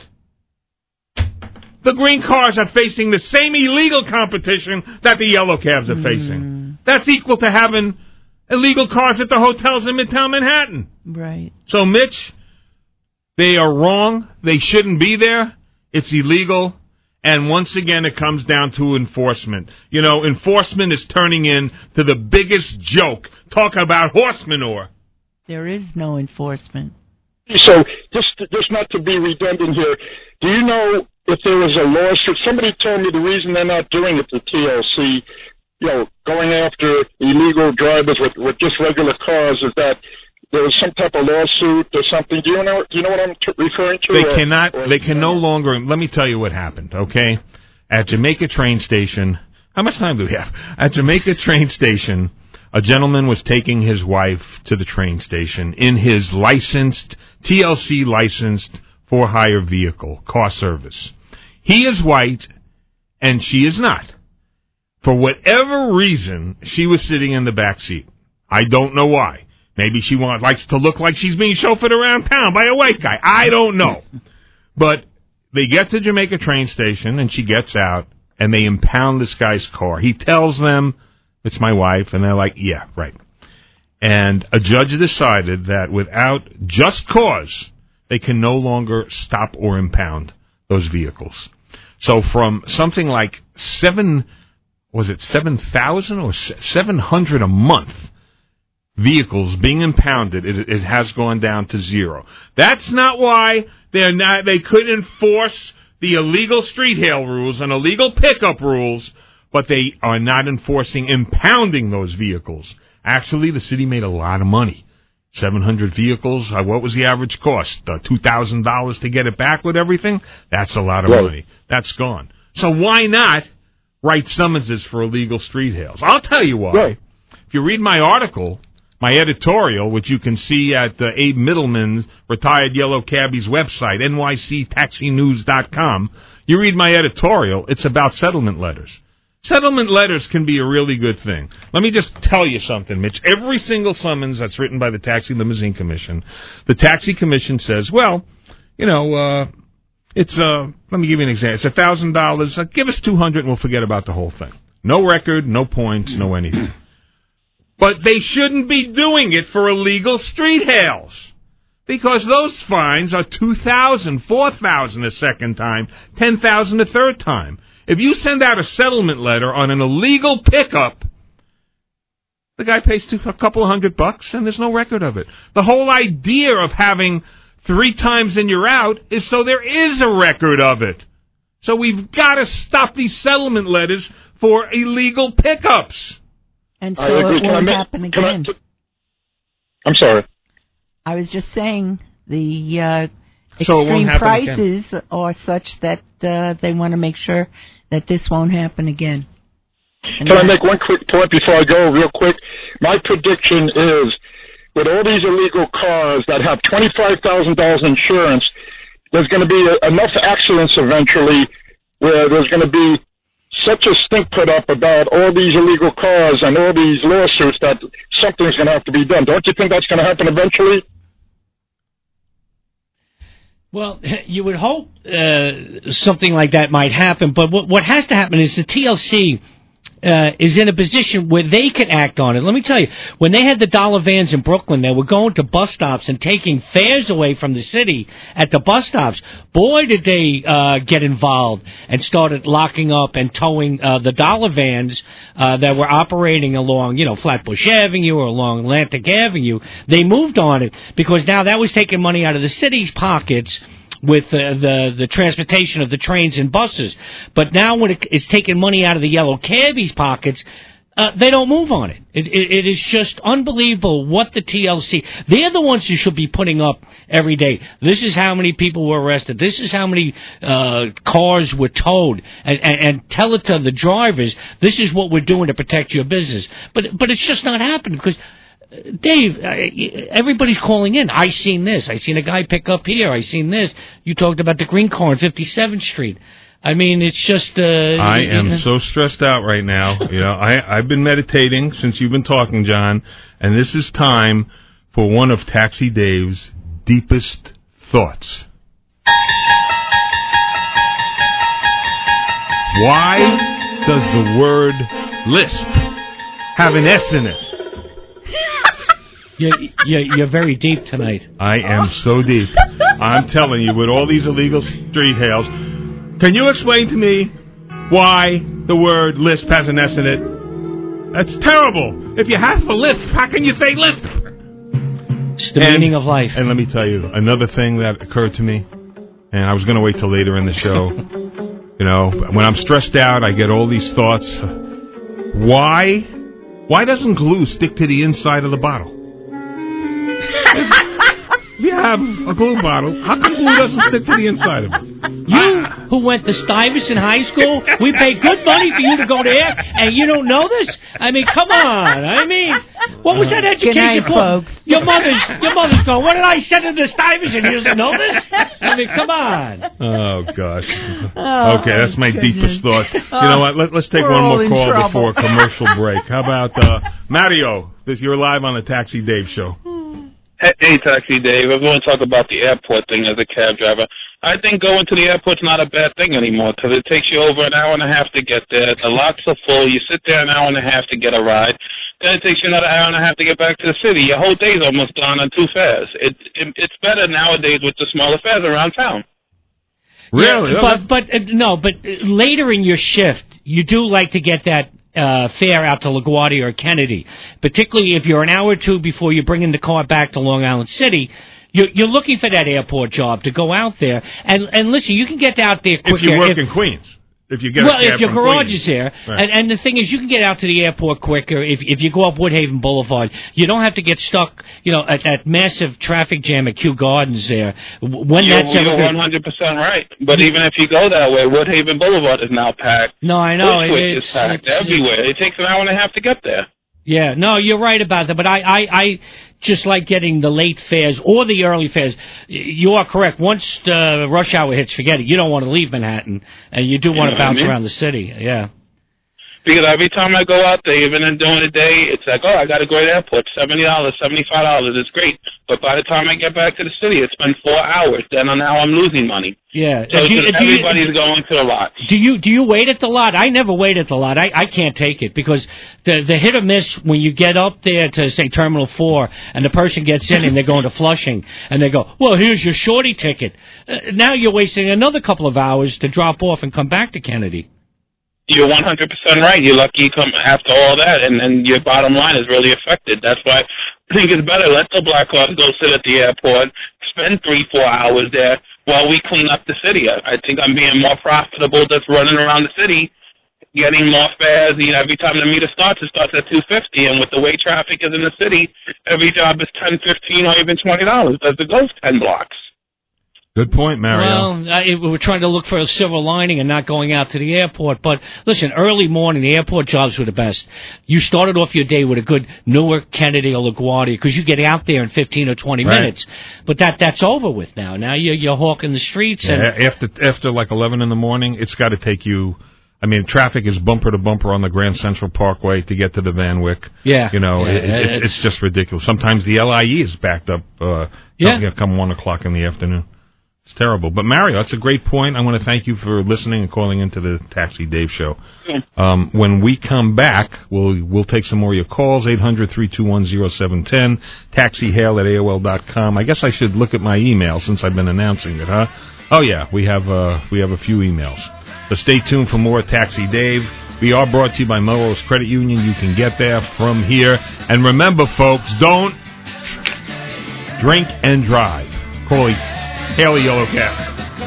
The green cars are facing the same illegal competition that the yellow cabs are facing. That's equal to having illegal cars at the hotels in Midtown Manhattan.
Right.
So, Mitch, they are wrong. They shouldn't be there. It's illegal. And once again, it comes down to enforcement. You know, enforcement is turning into the biggest joke. Talk about horse manure.
There is no enforcement.
So, just not to be redundant here, do you know if there was a lawsuit? Somebody told me the reason they're not doing it, the TLC, you know, going after illegal drivers with just regular cars, is that there was some type of lawsuit or something. Do you know what I'm referring to?
They can no longer. Let me tell you what happened. Okay, at Jamaica train station. How much time do we have? At Jamaica train station, a gentleman was taking his wife to the train station in his licensed TLC licensed for hire vehicle car service. He is white, and she is not. For whatever reason, she was sitting in the back seat. I don't know why. Maybe she likes to look like she's being chauffeured around town by a white guy. I don't know. But they get to Jamaica train station, and she gets out, and they impound this guy's car. He tells them, it's my wife, and they're like, yeah, right. And a judge decided that without just cause, they can no longer stop or impound those vehicles. So from something like 7,000 or 700 a month vehicles being impounded, it has gone down to 0. That's not why they couldn't enforce the illegal street hail rules and illegal pickup rules, but they are not enforcing impounding those vehicles. Actually, the city made a lot of money. 700 vehicles, what was the average cost? $2,000 to get it back with everything? That's a lot of money. That's gone. So why not write summonses for illegal street hails? I'll tell you why. Right. If you read my article, my editorial, which you can see at Abe Middleman's Retired Yellow Cabbie's website, nyctaxinews.com, you read my editorial, it's about settlement letters. Settlement letters can be a really good thing. Let me just tell you something, Mitch. Every single summons that's written by the Taxi Limousine Commission, the Taxi Commission says, well, you know, it's, let me give you an example. It's $1,000. Give us $200 and we'll forget about the whole thing. No record, no points, no anything. But they shouldn't be doing it for illegal street hails. Because those fines are $2,000, $4,000 a second time, $10,000 a third time. If you send out a settlement letter on an illegal pickup, the guy pays a couple of $100 and there's no record of it. The whole idea of having 3 times and you're out is so there is a record of it. So we've got to stop these settlement letters for illegal pickups.
And so it won't happen again.
I'm sorry.
I was just saying the
So it won't
extreme
happen
prices are such that they want to make sure that this won't happen again. And
Can I make one quick point before I go real quick? My prediction is, with all these illegal cars that have $25,000 insurance, there's going to be enough accidents eventually where there's going to be such a stink put up about all these illegal cars and all these lawsuits that something's going to have to be done. Don't you think that's going to happen eventually?
Well, you would hope something like that might happen, but what has to happen is the TLC is in a position where they can act on it. Let me tell you, when they had the dollar vans in Brooklyn, they were going to bus stops and taking fares away from the city at the bus stops. Boy, did they get involved and started locking up and towing the dollar vans that were operating along, Flatbush Avenue or along Atlantic Avenue. They moved on it because now that was taking money out of the city's pockets with the transportation of the trains and buses. But now when it's taking money out of the yellow cabbies' pockets, they don't move on it. It is just unbelievable what the TLC... They're the ones who should be putting up every day. This is how many people were arrested. This is how many cars were towed. And tell it to the drivers, this is what we're doing to protect your business. But it's just not happening because... Dave, everybody's calling in. I seen this. I seen a guy pick up here. I seen this. You talked about the green car on 57th Street. I mean, it's just...
I am so stressed out right now. I've been meditating since you've been talking, John, and this is time for one of Taxi Dave's deepest thoughts. Why does the word lisp have an S in it?
You're very deep tonight. I
am so deep. I'm telling you, with all these illegal street hails, can you explain to me why the word lisp has an S in it? That's terrible. If you have to lisp, how can you say lisp?
It's the meaning of life.
And let me tell you, another thing that occurred to me, and I was going to wait till later in the show. When I'm stressed out, I get all these thoughts. Why doesn't glue stick to the inside of the bottle? If you have a glue bottle, how come glue doesn't stick to the inside of it?
You, who went to Stuyvesant High School, we pay good money for you to go there, and you don't know this? I mean, come on. I mean, what was that education for?
Folks.
Your mother's going, what did I send her to Stuyvesant? You doesn't know this? I mean, come on.
Oh, gosh. Okay, that's my deepest thoughts. You know what? Let's take one more call before a commercial break. How about Mario? You're live on the Taxi Dave show.
Hey, Taxi Dave. I want to talk about the airport thing as a cab driver. I think going to the airport's not a bad thing anymore because it takes you over an hour and a half to get there. The lots are full. You sit there an hour and a half to get a ride. Then it takes you another hour and a half to get back to the city. Your whole day's almost gone on 2 fares. It's better nowadays with the smaller fares around town.
Really?
Yeah, but later in your shift, you do like to get that fare out to LaGuardia or Kennedy, particularly if you're an hour or two before you bring in the car back to Long Island City. You're looking for that airport job to go out there. And listen, you can get out there quicker.
If you work in Queens. If you get
if your garage is here,
right.
and the thing is, you can get out to the airport quicker if you go up Woodhaven Boulevard. You don't have to get stuck, at that massive traffic jam at Kew Gardens there.
You're 100% right. But even if you go that way, Woodhaven Boulevard is now packed.
No, I know
it's packed everywhere. It takes an hour and a half to get there.
Yeah, no, you're right about that. But I just like getting the late fares or the early fares. You are correct. Once the rush hour hits, forget it. You don't want to leave Manhattan, and you do want to bounce around the city. Yeah.
Because every time I go out there, even during the day, it's like, I got a great airport, $70, $75, it's great. But by the time I get back to the city, it's been 4 hours. Then now I'm losing money.
Yeah.
So everybody's going to the lot.
Do you wait at the lot? I never wait at the lot. I can't take it because the hit or miss when you get up there to, say, Terminal 4, and the person gets in and they're going to Flushing, and they go, well, here's your shorty ticket. Now you're wasting another couple of hours to drop off and come back to Kennedy.
You're 100% right. You're lucky you come after all that, and your bottom line is really affected. That's why I think it's better let the black cars go sit at the airport, spend 3-4 hours there while we clean up the city. I think I'm being more profitable just running around the city getting more fares. Every time the meter starts, it starts at $2.50, and with the way traffic is in the city, every job is $10, $15, or even $20 because it goes 10 blocks.
Good point, Mario.
Well, we're trying to look for a silver lining and not going out to the airport. But listen, early morning, the airport jobs were the best. You started off your day with a good Newark, Kennedy, or LaGuardia because you get out there in 15 or 20 minutes. But that's over with now. Now you're hawking the streets. And
after like 11 in the morning, it's got to take you. I mean, traffic is bumper to bumper on the Grand Central Parkway to get to the Van Wyck.
Yeah.
It's just ridiculous. Sometimes the LIE is backed up. Come 1 o'clock in the afternoon. It's terrible. But, Mario, that's a great point. I want to thank you for listening and calling into the Taxi Dave Show. When we come back, we'll take some more of your calls, 800-321-0710, taxihail@AOL.com. I guess I should look at my email since I've been announcing it, huh? Oh, yeah, we have a few emails. But stay tuned for more Taxi Dave. We are brought to you by Melrose Credit Union. You can get there from here. And remember, folks, don't drink and drive. Call Haley Yellow Cab.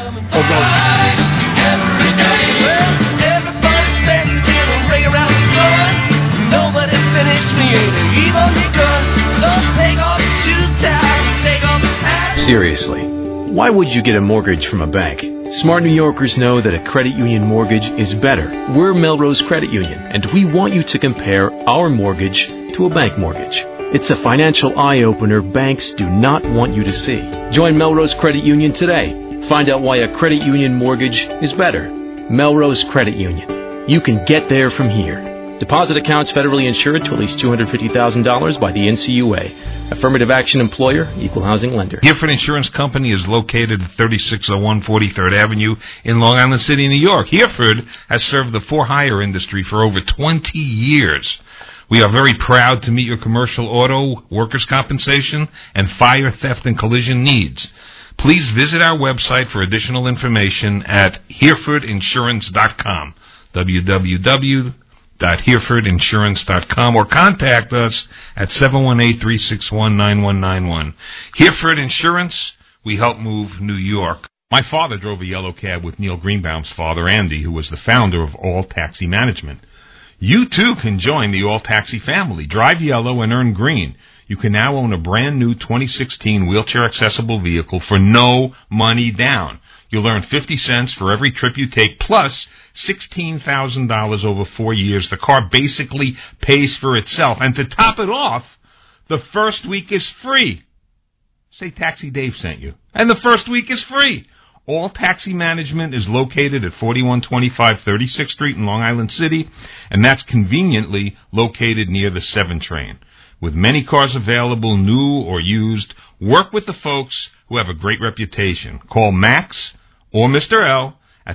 Seriously, why would you get a mortgage from a bank? Smart New Yorkers know that a credit union mortgage is better. We're Melrose Credit Union, and we want you to compare our mortgage to a bank mortgage. It's a financial eye-opener banks do not want you to see. Join Melrose Credit Union today. Find out why a credit union mortgage is better. Melrose Credit Union. You can get there from here. Deposit accounts federally insured to at least $250,000 by the NCUA. Affirmative action employer, equal housing lender.
Hereford Insurance Company is located at 3601 43rd Avenue in Long Island City, New York. Hereford has served the for-hire industry for over 20 years. We are very proud to meet your commercial auto, workers' compensation, and fire, theft, and collision needs. Please visit our website for additional information at HerefordInsurance.com, www.HerefordInsurance.com, or contact us at 718-361-9191. Hereford Insurance, we help move New York. My father drove a yellow cab with Neil Greenbaum's father, Andy, who was the founder of All Taxi Management. You, too, can join the All Taxi family. Drive yellow and earn green. You can now own a brand-new 2016 wheelchair-accessible vehicle for no money down. You'll earn 50 cents for every trip you take, plus $16,000 over 4 years. The car basically pays for itself. And to top it off, the first week is free. Say Taxi Dave sent you. And the first week is free. All Taxi Management is located at 4125 36th Street in Long Island City, and that's conveniently located near the 7 train. With many cars available, new or used, work with the folks who have a great reputation. Call Max or Mr. L at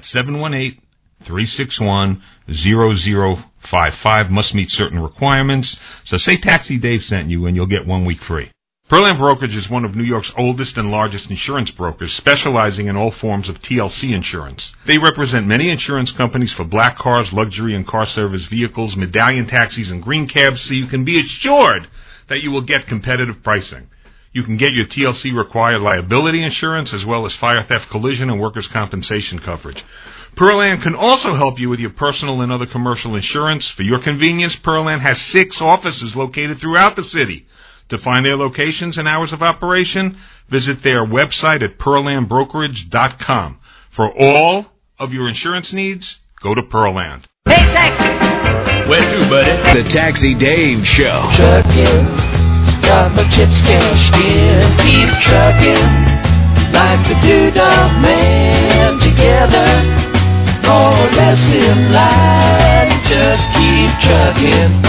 718-361-0055. Must meet certain requirements. So say Taxi Dave sent you, and you'll get 1 week free. Pearland Brokerage is one of New York's oldest and largest insurance brokers, specializing in all forms of TLC insurance. They represent many insurance companies for black cars, luxury and car service vehicles, medallion taxis, and green cabs, so you can be assured that you will get competitive pricing. You can get your TLC required liability insurance, as well as fire, theft, collision, and workers' compensation coverage. Pearland can also help you with your personal and other commercial insurance. For your convenience, Pearland has 6 offices located throughout the city. To find their locations and hours of operation, visit their website at pearlandbrokerage.com. For all of your insurance needs, go to Pearland.
Hey, taxi! Where to, buddy? The Taxi Dave Show.
Trucking, got my chips cashed in. Keep trucking, like the Doodah Man. Together, more or less in line. Just keep trucking,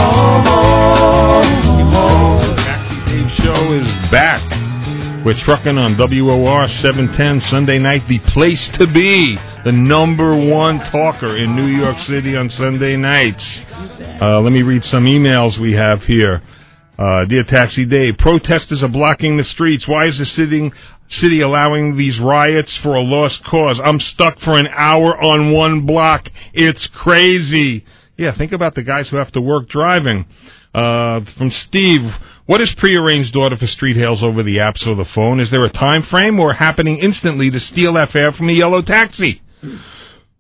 Show is back. We're trucking on WOR 710 Sunday night, the place to be, the #1 talker in New York City on Sunday nights. Let me read some emails we have here. Dear Taxi Dave, protesters are blocking the streets. Why is the city allowing these riots for a lost cause? I'm stuck for an hour on one block. It's crazy. Yeah, think about the guys who have to work driving. From Steve, what is prearranged order for street hails over the apps or the phone? Is there a time frame or happening instantly to steal that fare from a yellow taxi?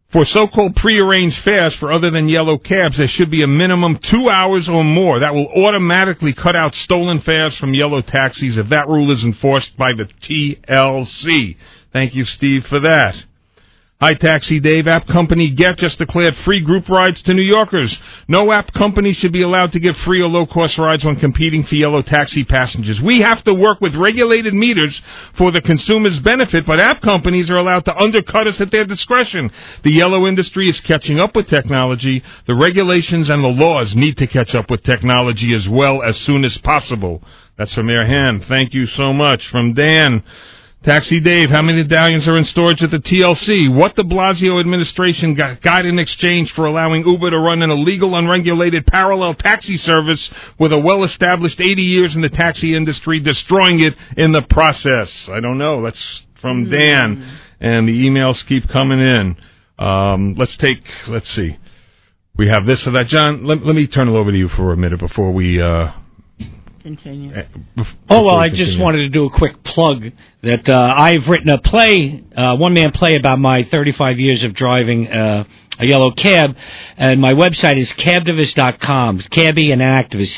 For so-called prearranged fares for other than yellow cabs, there should be a minimum 2 hours or more. That will automatically cut out stolen fares from yellow taxis if that rule is enforced by the TLC. Thank you, Steve, for that. Hi, Taxi Dave. App company Get just declared free group rides to New Yorkers. No app company should be allowed to give free or low-cost rides when competing for yellow taxi passengers. We have to work with regulated meters for the consumer's benefit, but app companies are allowed to undercut us at their discretion. The yellow industry is catching up with technology. The regulations and the laws need to catch up with technology as well as soon as possible. That's from Air Hand. Thank you so much. From Dan. Taxi Dave, how many medallions are in storage at the TLC? What the Blasio administration got in exchange for allowing Uber to run an illegal, unregulated parallel taxi service with a well-established 80 years in the taxi industry, destroying it in the process? I don't know. That's from Dan, and the emails keep coming in. Let's see. We have this or that. John, let me turn it over to you for a minute before we...
Continue.
I just wanted to do a quick plug that I've written a play, one-man play about my 35 years of driving a yellow cab, and my website is cabtivist.com. Cabby and activist,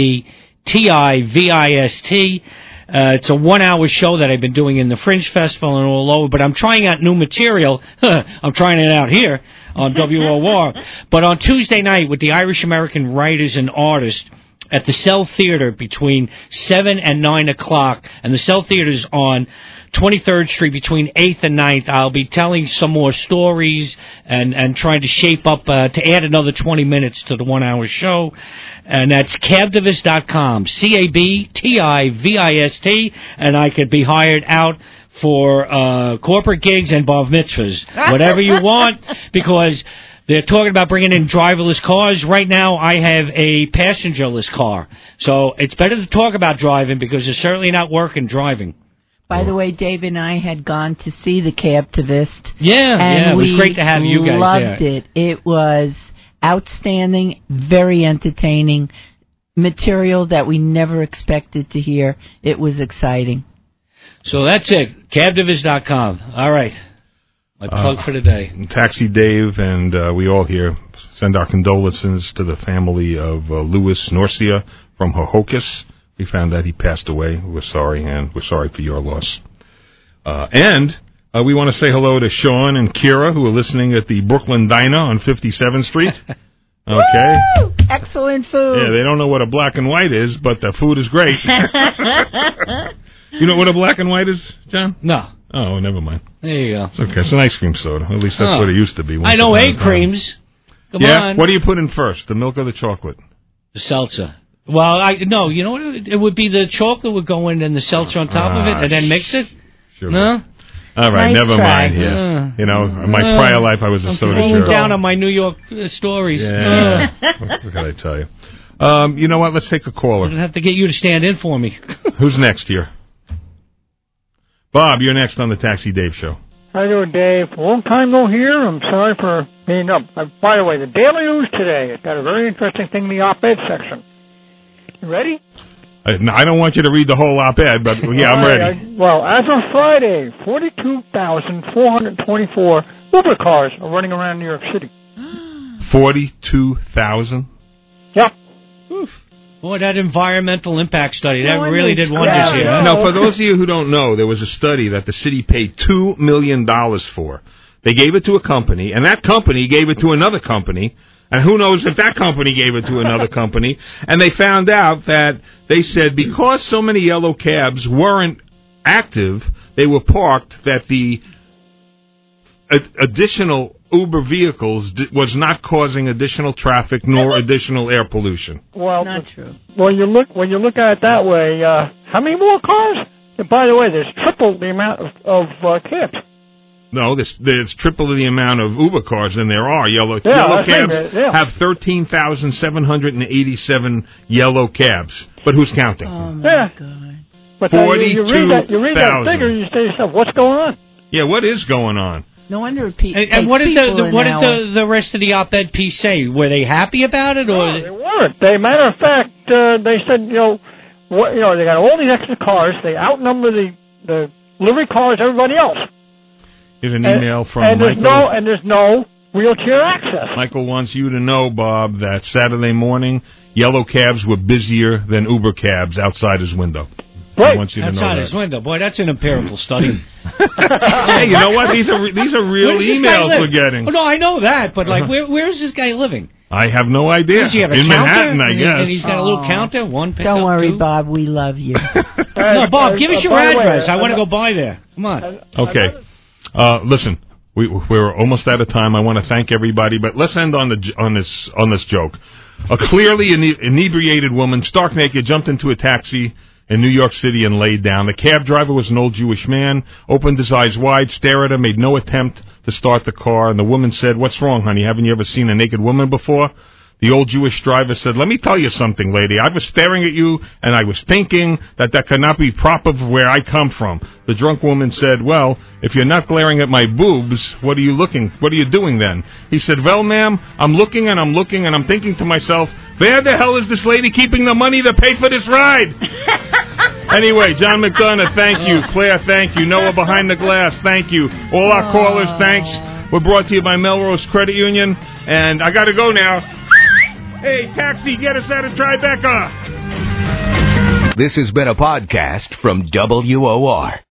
CABTIVIST. It's a 1-hour show that I've been doing in the Fringe Festival and all over, but I'm trying out new material. I'm trying it out here on WOR. But on Tuesday night with the Irish American writers and artists, at the Cell Theater between 7 and 9 o'clock, and the Cell Theater is on 23rd Street between 8th and 9th. I'll be telling some more stories and trying to shape up to add another 20 minutes to the 1-hour show. And that's cabtivist.com, CABTIVIST, and I could be hired out for corporate gigs and bar mitzvahs, whatever you want, because... They're talking about bringing in driverless cars. Right now, I have a passengerless car. So it's better to talk about driving because it's certainly not working driving.
By the way, Dave and I had gone to see the Cabtivist.
Yeah, it was great to have you guys there.
Loved it. It was outstanding, very entertaining material that we never expected to hear. It was exciting.
So that's it, cabtivist.com. All right. My plug for today.
Taxi Dave and we all here send our condolences to the family of Louis Norcia from Hohokus. We found that he passed away. We're sorry, and we're sorry for your loss. And we want to say hello to Sean and Kira, who are listening at the Brooklyn Diner on 57th Street. Okay.
Woo! Excellent food.
Yeah, they don't know what a black and white is, but the food is great. You know what a black and white is, John?
No.
Oh, never mind.
There you go.
It's okay. It's an ice cream soda. At least that's what it used to be.
I know egg creams. Come on.
What do you put in first, the milk or the chocolate?
The seltzer. Well, no, you know what? It would be the chocolate would go in and the seltzer on top of it, and then mix it?
Sure.
No?
All right,
Nice
never
try.
mind. Yeah. You know, in my prior life, I was a soda
I'm
jerk.
down on my New York stories.
Yeah. What can I tell you? You know what? Let's take a caller.
I'm going to have to get you to stand in for me.
Who's next here? Bob, you're next on the Taxi Dave Show.
How you doing, Dave? Long time no hear. I'm sorry for being up. By the way, the Daily News today, it's got a very interesting thing in the op-ed section. You ready?
I don't want you to read the whole op-ed, but yeah, I'm ready.
Well, as of Friday, 42,424 Uber cars are running around New York City.
42,000?
Yep.
Oof. Boy, that environmental impact study, that really did wonders here.
Now, for those of you who don't know, there was a study that the city paid $2 million for. They gave it to a company, and that company gave it to another company, and who knows if that company gave it to another company. And they found out that they said because so many yellow cabs weren't active, they were parked, that the additional Uber vehicles was not causing additional traffic nor additional air pollution.
Well,
not true.
When you look at it that way, how many more cars? And by the way, there's triple the amount of cabs.
No, there's triple the amount of Uber cars than there are yellow cabs. Have 13,787 yellow cabs. But who's counting?
Oh my God!
But you read that figure, you say to yourself, "What's going on?"
Yeah, what is going on?
No wonder
And what did the rest of the op-ed piece say? Were they happy about it, or
no, they weren't? Matter of fact, they said, they got all these extra cars. They outnumber the livery cars, everybody else.
Here's an email from
and
Michael.
There's no wheelchair access.
Michael wants you to know, Bob, that Saturday morning, yellow cabs were busier than Uber cabs outside his window.
Right.
I want you to know
Outside
that.
his window. Boy, that's an empirical study.
Hey, you know what? These are real
Where does this guy
emails
live?
we're getting.
Oh, no, I know that, but like, where is this guy living?
I have no idea.
Does he have a
In
counter?
Manhattan, I
And
guess.
he's got a little counter, one pickup,
Don't worry,
two?
Bob. We love you.
No, Bob, give us your
by the way,
address. I want to go by there. Come on.
Okay. Listen, we're almost out of time. I want to thank everybody, but let's end on this joke. A clearly inebriated woman, stark naked, jumped into a taxi in New York City and laid down. The cab driver was an old Jewish man, opened his eyes wide, stared at her, made no attempt to start the car, and the woman said, "What's wrong, honey? Haven't you ever seen a naked woman before?" The old Jewish driver said, "Let me tell you something, lady. I was staring at you, and I was thinking that could not be proper for where I come from." The drunk woman said, "Well, if you're not glaring at my boobs, what are you doing then?" He said, "Well, ma'am, I'm looking, and I'm thinking to myself, where the hell is this lady keeping the money to pay for this ride?" Anyway, John McDonough, thank you. Claire, thank you. Noah behind the glass, thank you. All our callers, thanks. We're brought to you by Melrose Credit Union, and I got to go now. Hey, taxi, get us out of Tribeca.
This has been a podcast from WOR.